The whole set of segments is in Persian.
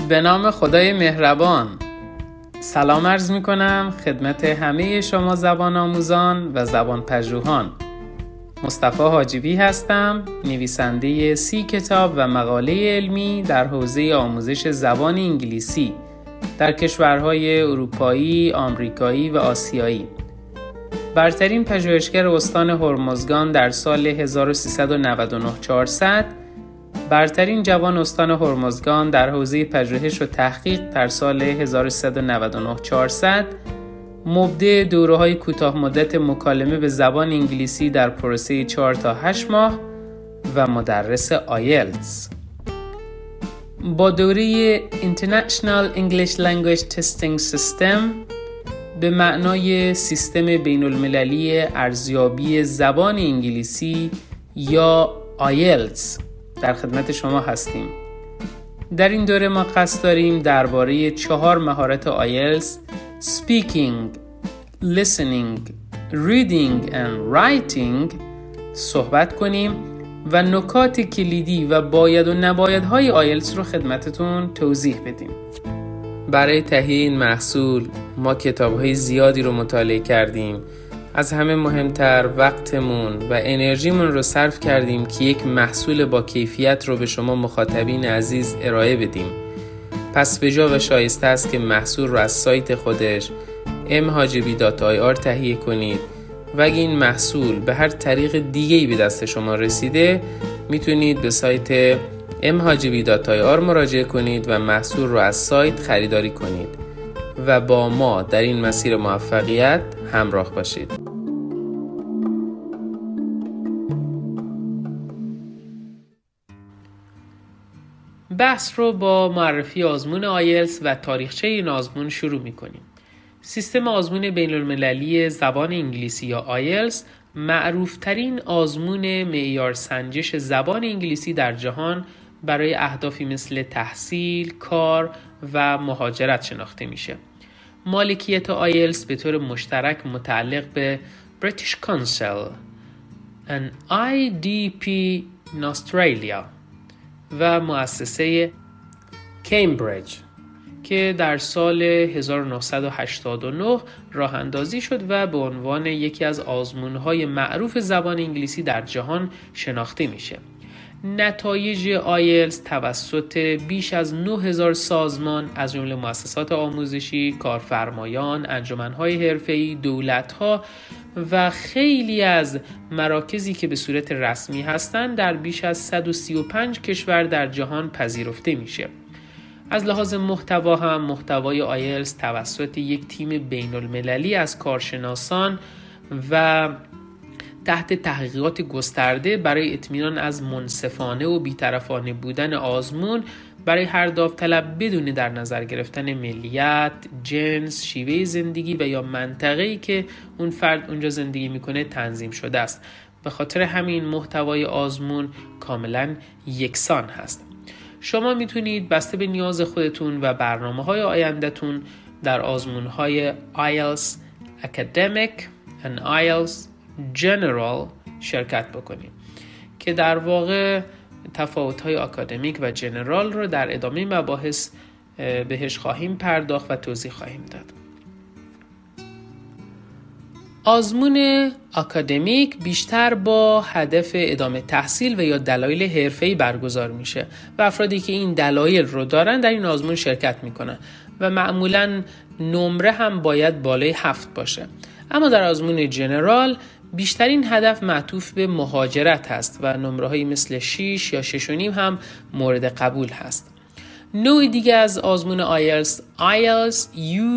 به نام خدای مهربان. سلام عرض می کنم خدمت همه شما زبان آموزان و زبان پژوهان. مصطفی حاجبی هستم، نویسنده 30 کتاب و مقاله علمی در حوزه آموزش زبان انگلیسی در کشورهای اروپایی، آمریکایی و آسیایی. برترین پژوهشگر استان هرمزگان در سال 1399 400، برترین جوان استان هرمزگان در حوزه پژوهش و تحقیق در سال 1399 400، مبدع دوره‌های کوتاه مدت مکالمه به زبان انگلیسی در پروسه 4 تا 8 ماه و مدرس آیلتس. با دوره International English Language Testing System به معنای سیستم بین المللی ارزیابی زبان انگلیسی یا آیلتس در خدمت شما هستیم. در این دوره ما قصد داریم درباره 4 مهارت آیلتس Speaking, Listening, Reading and Writing صحبت کنیم و نکات کلیدی و باید و نبایدهای آیلتس رو خدمتتون توضیح بدیم. برای تهیه این محصول ما کتاب‌های زیادی رو مطالعه کردیم. از همه مهمتر وقتمون و انرژیمون رو صرف کردیم که یک محصول با کیفیت رو به شما مخاطبین عزیز ارائه بدیم. پس بجا و شایسته است که محصول رو از سایت خودش mhajbi.ir تهیه کنید و اگه این محصول به هر طریق دیگه‌ای به دست شما رسیده میتونید به سایت mhajbi.ir مراجعه کنید و محصول رو از سایت خریداری کنید و با ما در این مسیر موفقیت همراه باشید. بحث رو با معرفی آزمون آیلتس و تاریخچه این آزمون شروع می‌کنیم. سیستم آزمون بین‌المللی زبان انگلیسی یا آیلتس معروف‌ترین آزمون معیار سنجش زبان انگلیسی در جهان برای اهدافی مثل تحصیل، کار و مهاجرت شناخته میشه. مالکیت آیلتس به طور مشترک متعلق به British Council and IDP in Australia و مؤسسه کمبریج که در سال 1989 راه اندازی شد و به عنوان یکی از آزمون‌های معروف زبان انگلیسی در جهان شناخته میشه. نتایج آیلتس توسط بیش از 9000 سازمان از جمله مؤسسات آموزشی، کارفرمایان، انجمن‌های حرفه‌ای، دولت‌ها و خیلی از مراکزی که به صورت رسمی هستند در بیش از 135 کشور در جهان پذیرفته میشه. از لحاظ محتوا هم محتوای آیلتس توسط یک تیم بین‌المللی از کارشناسان و تحت تحقیقات گسترده برای اطمینان از منصفانه و بی‌طرفانه بودن آزمون برای هر داوطلب بدون در نظر گرفتن ملیت، جنس، شیوه زندگی و یا منطقه‌ای که اون فرد اونجا زندگی میکنه تنظیم شده است. به خاطر همین محتوای آزمون کاملا یکسان هست. شما میتونید بسته به نیاز خودتون و برنامه‌های آینده‌تون در آزمون‌های IELTS Academic and IELTS General شرکت بکنید که در واقع تفاوت‌های آکادمیک و جنرال رو در ادامه مباحث بهش خواهیم پرداخت و توضیح خواهیم داد. آزمون آکادمیک بیشتر با هدف ادامه تحصیل و یا دلایل حرفه‌ای برگزار میشه و افرادی که این دلایل رو دارن در این آزمون شرکت میکنن و معمولاً نمره هم باید بالای 7 باشه. اما در آزمون جنرال بیشترین هدف معطوف به مهاجرت هست و نمره‌هایی مثل 6 یا 6.5 هم مورد قبول هست. نوع دیگه از آزمون IELTS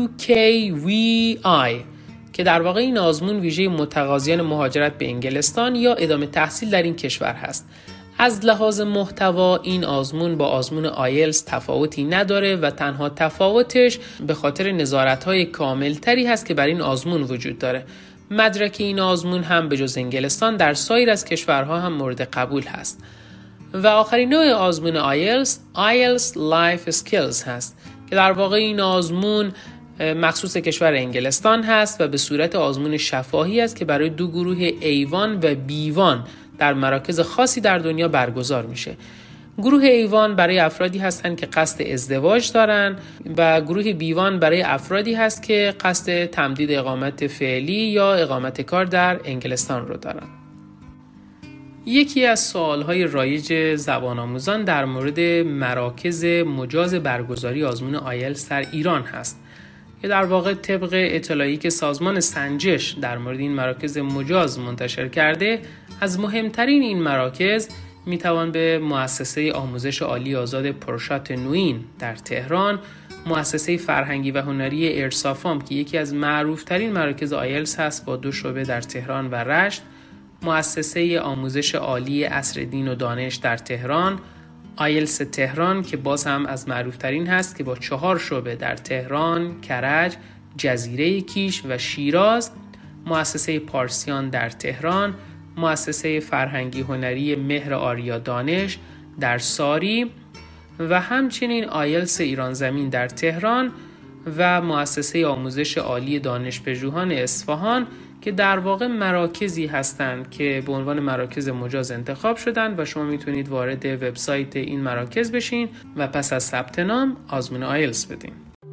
UKVI که در واقع این آزمون ویژه متقاضیان مهاجرت به انگلستان یا ادامه تحصیل در این کشور هست. از لحاظ محتوا این آزمون با آزمون آیلتس تفاوتی نداره و تنها تفاوتش به خاطر نظارت‌های کاملتری هست که بر این آزمون وجود داره. مدرک این آزمون هم به جز انگلستان در سایر از کشورها هم مورد قبول هست. و آخرین نوع آزمون IELTS Life Skills هست که در واقع این آزمون مخصوص کشور انگلستان هست و به صورت آزمون شفاهی است که برای 2 گروه A1 و B1 در مراکز خاصی در دنیا برگزار میشه. گروه A1 برای افرادی هستند که قصد ازدواج دارن و گروه B1 برای افرادی هست که قصد تمدید اقامت فعلی یا اقامت کار در انگلستان رو دارن. یکی از سوالهای رایج زبان آموزان در مورد مراکز مجاز برگزاری آزمون آیلتس در ایران هست که در واقع طبق اطلاعی که سازمان سنجش در مورد این مراکز مجاز منتشر کرده، از مهمترین این مراکز میتوان به مؤسسه آموزش عالی آزاد پرشات نوین در تهران، مؤسسه فرهنگی و هنری ارسافام که یکی از معروفترین مراکز آیلتس هست با 2 شعبه در تهران و رشت، مؤسسه آموزش عالی عصرالدین و دانش در تهران، آیلتس تهران که باز هم از معروفترین هست که با 4 شعبه در تهران، کرج، جزیره کیش و شیراز، مؤسسه پارسیان در تهران، مؤسسه فرهنگی هنری مهر آریا دانش در ساری و همچنین آیلتس ایران زمین در تهران و مؤسسه آموزش عالی دانشپژوهان اصفهان که در واقع مراکزی هستند که به عنوان مراکز مجاز انتخاب شدن و شما میتونید وارد وبسایت این مراکز بشین و پس از ثبت نام آزمون آیلتس بدین.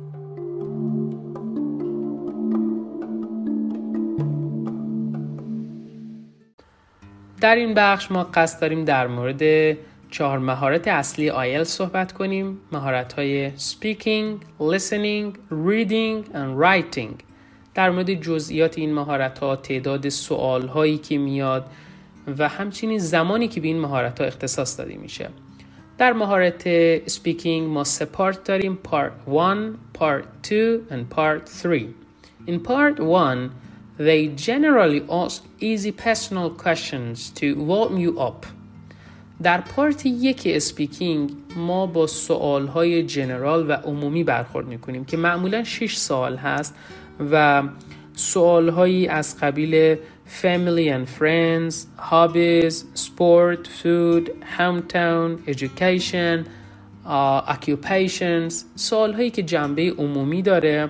در این بخش ما قصد داریم در مورد 4 مهارت اصلی آیلتس صحبت کنیم. مهارت‌های speaking, listening, reading and writing. در مورد جزئیات این مهارت‌ها، تعداد سوال‌هایی که میاد و همچنین زمانی که به این مهارت‌ها اختصاص داده میشه. در مهارت speaking ما 3 پارت داریم: part 1, part 2 and part 3. In part 1, they generally ask easy personal questions to warm you up. در پارت 1 speaking ما با سوال‌های جنرال و عمومی برخورد می‌کنیم که معمولاً 6 سوال هست و سوال‌هایی از قبیل family and friends, hobbies, sport, food, hometown, education, occupations، سوال‌هایی که جنبه عمومی داره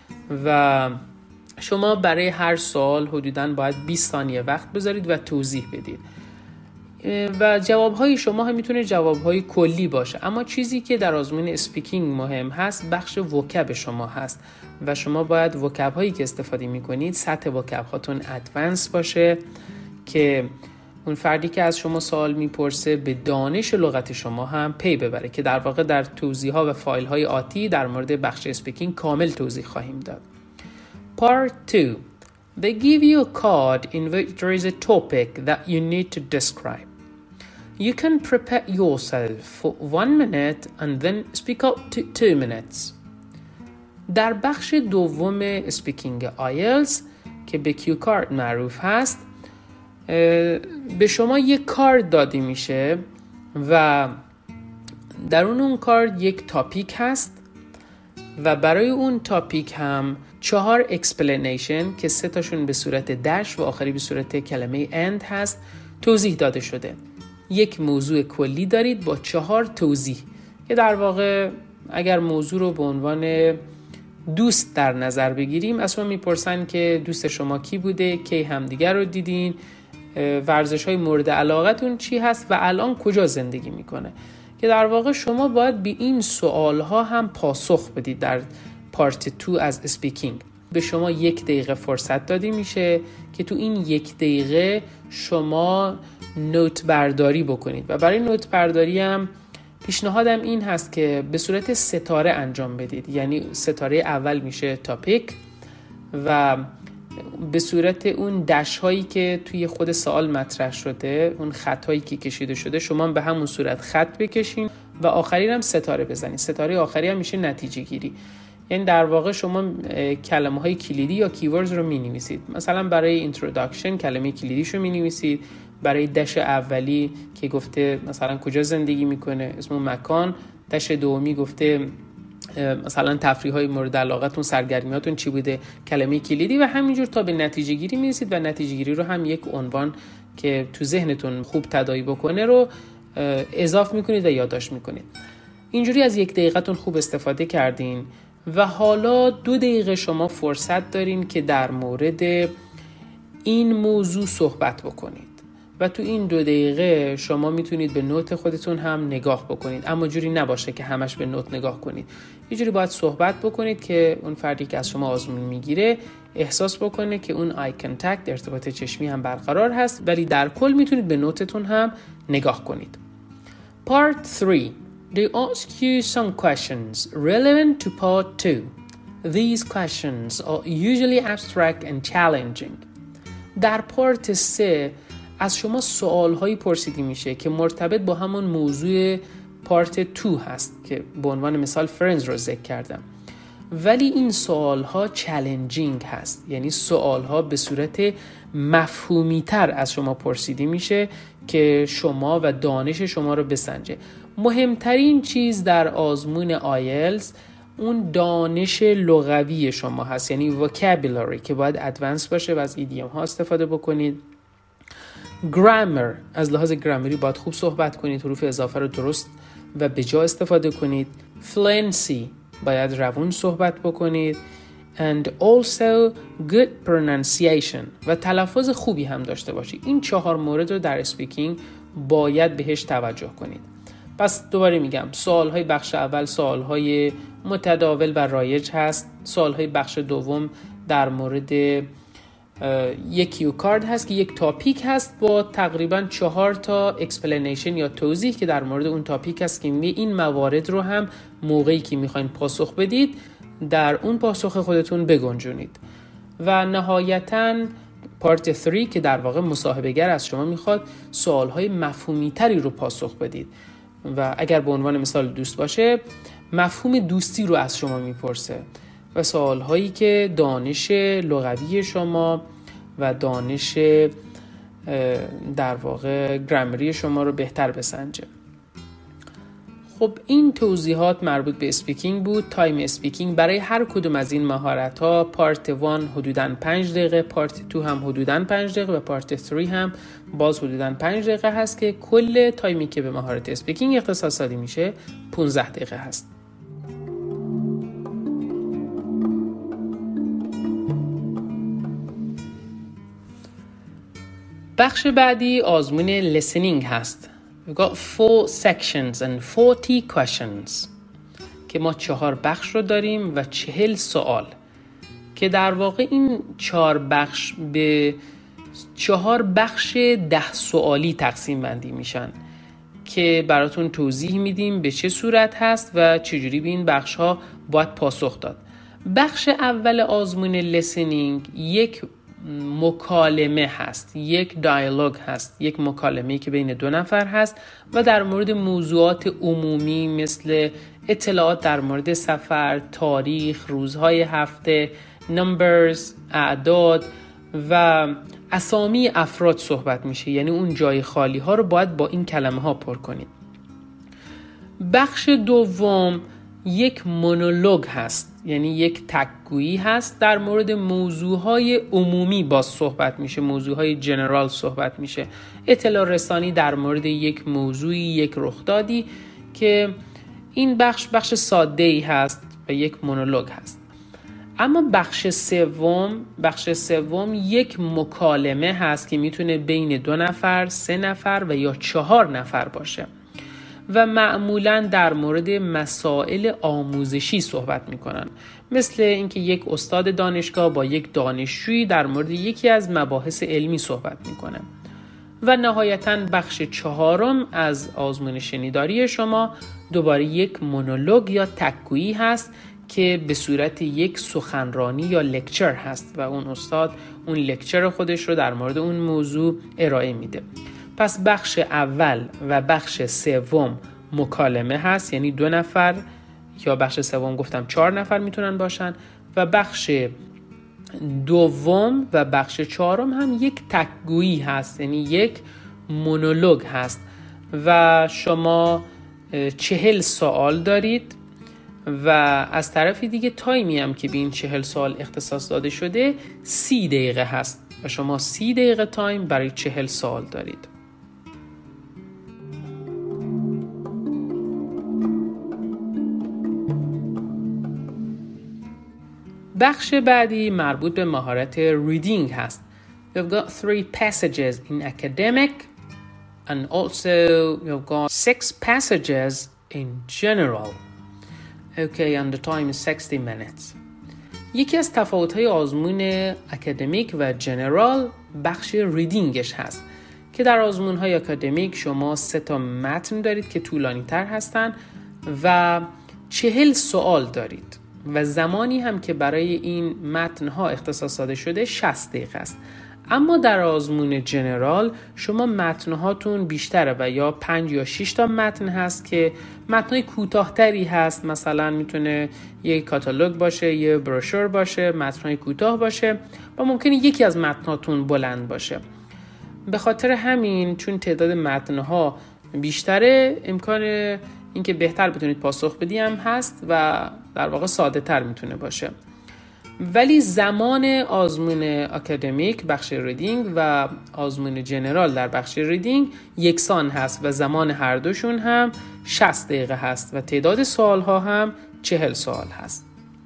و شما برای هر سوال حدوداً باید 20 ثانیه وقت بذارید و توضیح بدید و جواب‌های شما هم میتونه جواب‌های کلی باشه، اما چیزی که در آزمون اسپیکینگ مهم هست بخش وکب شما هست و شما باید وکب‌هایی که استفاده می‌کنید سطح وکب‌هاتون ادوانس باشه که اون فردی که از شما سوال میپرسه به دانش لغت شما هم پی ببره که در واقع در توضیح‌ها و فایل‌های آتی در مورد بخش اسپیکینگ کامل توضیح خواهیم داد. Part 2. They give you a card in which there is a topic that you need to describe. You can prepare yourself for 1 minute and then speak up to 2 minutes. در بخش دوم اسپیکینگ آیلتس که به کیو کارت معروف هست به شما یک کارت داده میشه و در اون کارت یک تاپیک هست و برای اون تاپیک هم 4 explanation که 3 تاشون به صورت داش و آخری به صورت کلمه end هست توضیح داده شده. یک موضوع کلی دارید با 4 توضیح که در واقع اگر موضوع رو به عنوان دوست در نظر بگیریم، اصلا میپرسن که دوست شما کی بوده، کی همدیگر رو دیدین، ورزش‌های مورد علاقتون چی هست و الان کجا زندگی میکنه، که در واقع شما باید به این سوالها هم پاسخ بدید. در پارت 2 از اسپیکینگ به شما 1 دقیقه فرصت داده میشه که تو این 1 دقیقه شما نوت برداری بکنید و برای نوت برداری هم پیشنهادم این هست که به صورت ستاره انجام بدید. یعنی ستاره اول میشه تاپیک و به صورت اون دش هایی که توی خود سوال مطرح شده، اون خط هایی که کشیده شده، شما به همون صورت خط بکشین و آخری هم ستاره بزنید. ستاره آخری هم میشه نتیجه گیری. یعنی در واقع شما کلمه های کلیدی یا کیوردز رو می نویسید. مثلا برای اینتروداکشن کلمه کلیدیشو می نویسید، برای دش اولی که گفته مثلا کجا زندگی میکنه، اسم مکان، دش دومی گفته مثلا تفریح‌های مورد علاقتون، سرگرمیاتون چی بوده، کلمه کلیدی و همینجور تا به نتیجه گیری میرسید و نتیجه گیری رو هم یک عنوان که تو ذهنتون خوب تداعی بکنه رو اضافه میکنید و یادداشت میکنید. اینجوری از 1 دقیقتون خوب استفاده کردین و حالا 2 دقیقه شما فرصت دارین که در مورد این موضوع صحبت بکنید. و تو این 2 دقیقه شما میتونید به نوت خودتون هم نگاه بکنید، اما جوری نباشه که همش به نوت نگاه کنید. یه جوری باید صحبت بکنید که اون فردی که از شما آزمون میگیره احساس بکنه که اون آی کانتکت، ارتباط چشمی هم برقرار هست، ولی در کل میتونید به نوتتون هم نگاه کنید. Part 3. They ask you some questions relevant to part 2. These questions are usually abstract and challenging. در پارت 3 از شما سوالهایی پرسیده میشه که مرتبط با همون موضوع پارت 2 هست که به عنوان مثال فرندز رو ذکر کردم، ولی این سوالها چالنجینگ هست، یعنی سوالها به صورت مفهومی تر از شما پرسیده میشه که شما و دانش شما رو بسنجه. مهمترین چیز در آزمون آیلتس اون دانش لغوی شما هست، یعنی vocabulary که باید ادوانس باشه و از ایدیوم ها استفاده بکنید. گرامر، از لحاظ گرامری باید خوب صحبت کنید، حروف اضافه رو درست و به جا استفاده کنید. فلوئنسی، باید روون صحبت بکنید. and also good pronunciation، و تلفظ خوبی هم داشته باشید. این 4 مورد رو در اسپیکینگ باید بهش توجه کنید. پس دوباره میگم، سوالهای بخش اول سوالهای متداول و رایج هست. سوالهای بخش دوم در مورد یک کیو کارد هست که یک تاپیک هست با تقریبا 4 تا اکسپلینیشن یا توضیح که در مورد اون تاپیک هست که این موارد رو هم موقعی که میخواین پاسخ بدید در اون پاسخ خودتون بگنجونید. و نهایتاً پارت 3 که در واقع مصاحبه‌گر از شما میخواد سوالهای مفهومی تری رو پاسخ بدید و اگر به عنوان مثال دوست باشه مفهوم دوستی رو از شما میپرسه و سوالهایی که دانش لغوی شما و دانش در واقع گرامری شما رو بهتر بسنجه. خب این توضیحات مربوط به اسپیکینگ بود. تایم اسپیکینگ برای هر کدوم از این مهارت‌ها پارت 1 حدوداً 5 دقیقه، پارت 2 هم حدوداً 5 دقیقه و پارت 3 هم باز حدوداً 5 دقیقه هست که کل تایمی که به مهارت اسپیکینگ اختصاص داده میشه 15 دقیقه هست. بخش بعدی آزمون listening هست. We've got 4 sections and 40 questions که ما 4 بخش رو داریم و 40 سوال که در واقع این 4 بخش به 4 بخش 10 سوالی تقسیم بندی میشن که براتون توضیح میدیم به چه صورت هست و چجوری به این بخش ها باید پاسخ داد. بخش اول آزمون listening یک مکالمه هست، یک دیالوگ هست، یک مکالمه‌ای که بین 2 نفر هست و در مورد موضوعات عمومی مثل اطلاعات در مورد سفر، تاریخ، روزهای هفته، نمبرز، اعداد و اسامی افراد صحبت میشه، یعنی اون جای خالی ها رو باید با این کلمه ها پر کنید. بخش دوم یک مونولوگ هست، یعنی یک تکگویی هست، در مورد موضوعهای عمومی باز صحبت میشه، موضوعهای جنرال صحبت میشه، اطلاع رسانی در مورد یک موضوعی، یک رخدادی که این بخش ساده‌ای هست و یک مونولوگ هست. اما بخش سوم یک مکالمه هست که میتونه بین 2 نفر، 3 نفر و یا 4 نفر باشه و معمولاً در مورد مسائل آموزشی صحبت میکنن، مثل اینکه یک استاد دانشگاه با یک دانشجویی در مورد یکی از مباحث علمی صحبت میکنه. و نهایتاً بخش 4 از آزمون شنیداری شما دوباره یک مونولوگ یا تکگویی هست که به صورت یک سخنرانی یا لکچر هست و اون استاد اون لکچر خودش رو در مورد اون موضوع ارائه میده. پس بخش اول و بخش سوم مکالمه هست، یعنی 2 نفر یا بخش سوم گفتم 4 نفر میتونن باشن و بخش دوم و بخش 4 هم یک تکگویی هست، یعنی یک مونولوگ هست و شما 40 سوال دارید و از طرف دیگه تایمی هم که به این 40 سوال اختصاص داده شده 30 دقیقه هست و شما 30 دقیقه تایم برای 40 سوال دارید. بخش بعدی مربوط به مهارت ریدینگ هست. We've got 3 passages in academic and also you've got 6 passages in general. Okay, and the time is 60 minutes. یکی از تفاوت‌های آزمون اکادمیک و جنرال بخش ریدینگش هست که در آزمون‌های اکادمیک شما 3 تا متن دارید که طولانی‌تر هستن و 40 سوال دارید و زمانی هم که برای این متن‌ها اختصاص داده شده 60 دقیقه است. اما در آزمون جنرال شما متن‌هاتون بیشتره و یا 5 یا 6 تا متن هست که متن‌های کوتاه‌تری هست، مثلا میتونه یک کاتالوگ باشه، یه بروشور باشه، متن‌های کوتاه باشه و ممکنه یکی از متن‌هاتون بلند باشه. به خاطر همین چون تعداد متن‌ها بیشتره امکان اینکه بهتر بتونید پاسخ بدی هم هست و در واقع ساده تر میتونه باشه. ولی زمان آزمون اکادمیک بخش ریدینگ و آزمون جنرال در بخش ریدینگ یکسان هست و زمان هر دوشون هم 60 دقیقه هست و تعداد سوال ها هم 40 سوال هست.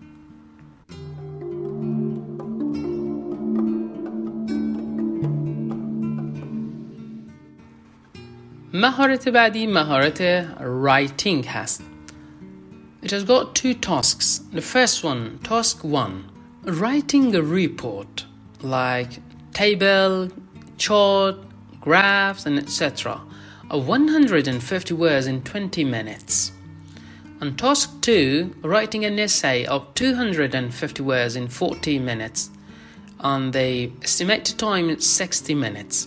مهارت بعدی مهارت رایتینگ هست. It has got 2 tasks. The first one, task 1, writing a report like table, chart, graphs, and etc. of 150 words in 20 minutes. And task 2, writing an essay of 250 words in 40 minutes. And the estimated time is 60 minutes.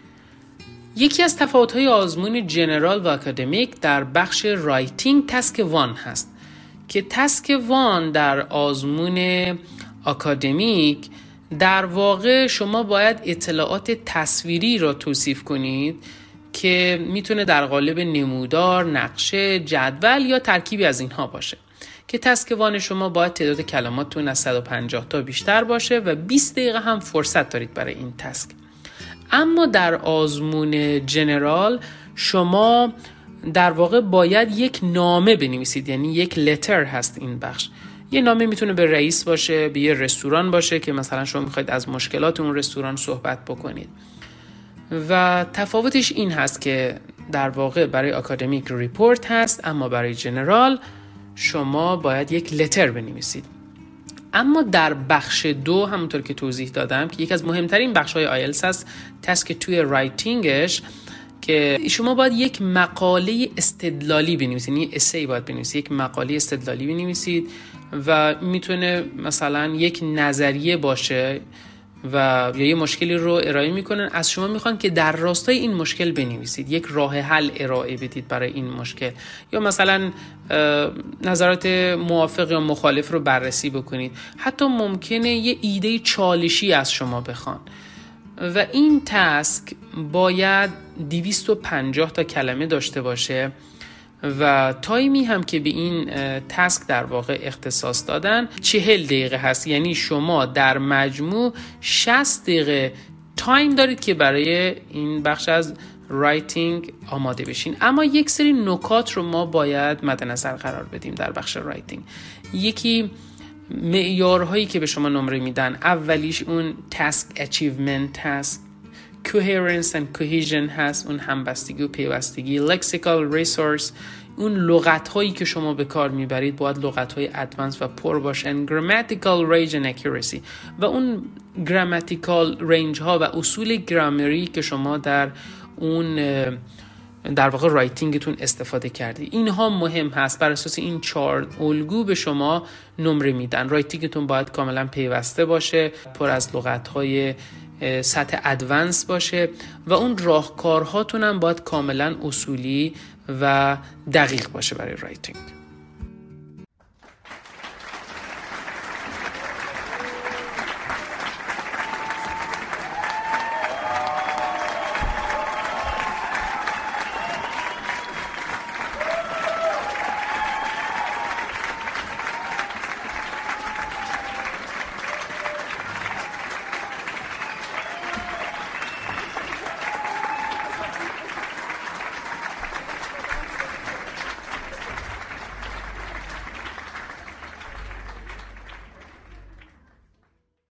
یکی از تفاوت‌های آزمون جنرال و اکادمیک در بخش رایتینگ تاسک 1 هست که تاسک 1 در آزمون اکادمیک در واقع شما باید اطلاعات تصویری را توصیف کنید که میتونه در قالب نمودار، نقشه، جدول یا ترکیبی از اینها باشه که تاسک 1 شما باید تعداد کلماتتون از 150 تا بیشتر باشه و 20 دقیقه هم فرصت دارید برای این تاسک. اما در آزمون جنرال شما در واقع باید یک نامه بنویسید، یعنی یک لتر هست این بخش. یه نامه میتونه به رئیس باشه، به یه رستوران باشه که مثلا شما میخواید از مشکلات اون رستوران صحبت بکنید. و تفاوتش این هست که در واقع برای اکادمیک ریپورت هست اما برای جنرال شما باید یک لتر بنویسید. اما در بخش 2 همونطور که توضیح دادم که یکی از مهمترین بخش‌های آیلتس هست، تاسک توی رایتینگش که شما باید یک مقاله استدلالی بنویسید، یعنی اسی باید بنویسید، یک مقاله استدلالی بنویسید و میتونه مثلا یک نظریه باشه و یا یه مشکلی رو ارائه میکنن، از شما میخوان که در راستای این مشکل بنویسید، یک راه حل ارائه بدید برای این مشکل، یا مثلا نظرات موافق یا مخالف رو بررسی بکنید. حتی ممکنه یه ایده چالشی از شما بخوان و این تاسک باید 250 تا کلمه داشته باشه و تایمی هم که به این تاسک در واقع اختصاص دادن 40 دقیقه هست. یعنی شما در مجموع 60 دقیقه تایم دارید که برای این بخش از رایتینگ آماده بشین. اما یک سری نکات رو ما باید مد نظر قرار بدیم در بخش رایتینگ. یکی معیارهایی که به شما نمره میدن، اولیش اون تاسک اچیومنت هست، coherence and cohesion هست، اون همبستگی و پیوستگی، lexical resource، اون لغت هایی که شما به کار میبرید باید لغت های ادوانس و پر باشن، grammatical range and accuracy و اون grammatical range ها و اصول گرامری که شما در اون در واقع رایتینگتون استفاده کردی. اینها مهم هست. بر اساس این 4 الگو به شما نمره میدن. رایتینگتون باید کاملا پیوسته باشه، پر از لغت‌های سطح ادوانس باشه و اون راهکارهاتون هم باید کاملا اصولی و دقیق باشه برای رایتینگ.